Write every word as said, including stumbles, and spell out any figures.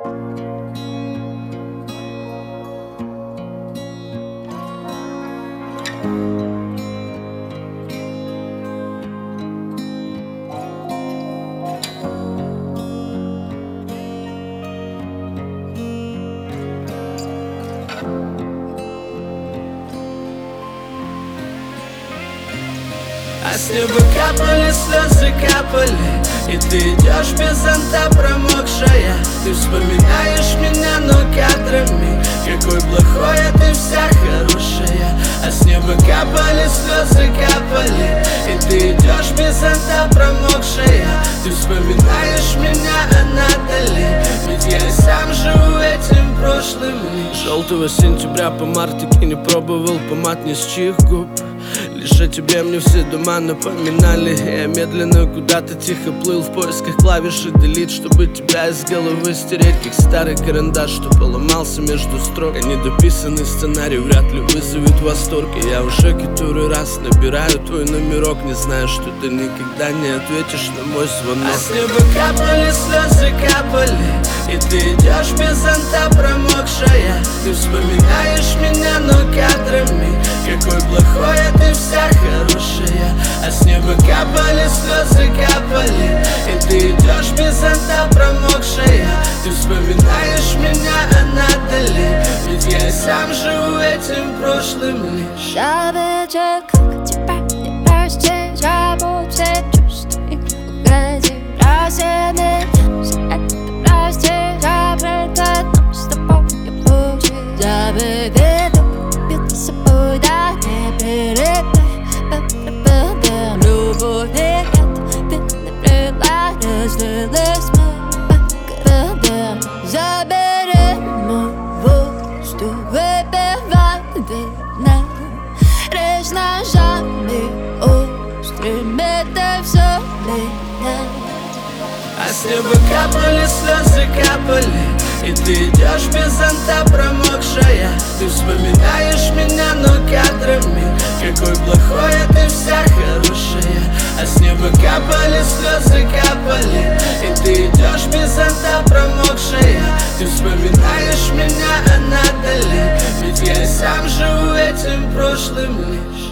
А с неба капали, слезы капали, и ты идешь без зонта промокшая. Ты вспоминаешь меня, но кадрами, какой плохой, а ты вся хорошая. А с неба капали, слезы капали, и ты идешь без зонта промокшая. Ты вспоминаешь меня, а надали, ведь я и сам живу этим прошлым лишь. Желтого сентября по мартике не пробовал помад ни с чьих губ. Лишь о тебе мне все дома напоминали. Я медленно куда-то тихо плыл в поисках клавиши делит, чтобы тебя из головы стереть, как старый карандаш, что поломался между строк. А недописанный сценарий вряд ли вызовет восторг. И я уже который раз набираю твой номерок, не знаю, что ты никогда не ответишь на мой звонок. А с неба капали, слезы капали, и ты идешь без зонта промокшая. Ты вспоминаешь меня, но кадрами, какой плохой, а ты вся хорошая. А с неба капали, слезы капали, и ты идешь без зонта промокшая. Ты вспоминаешь меня, а надали, ведь я и сам живу этим прошлым лишь. Забыться, как тебя не простить, забудь все чувства и угоди. Прости меня, за это прости, забыть одно с тобой я пути. Забыть это, пил с собой, да не передай. Любовь нет, переплела, разлилась мы по городам. Забери мой воздух, выпивай вина. Режь ножами острыми, ты все меня. А с неба капали, слезы капали, и ты идешь без зонта промокшая. Ты вспоминаешь меня, но кадрами, какой плохой, а ты вся хорошая. А с неба капали, слезы капали, и ты идешь без зонта промокшая. Ты вспоминаешь меня, а надали, ведь я и сам живу этим прошлым лишь.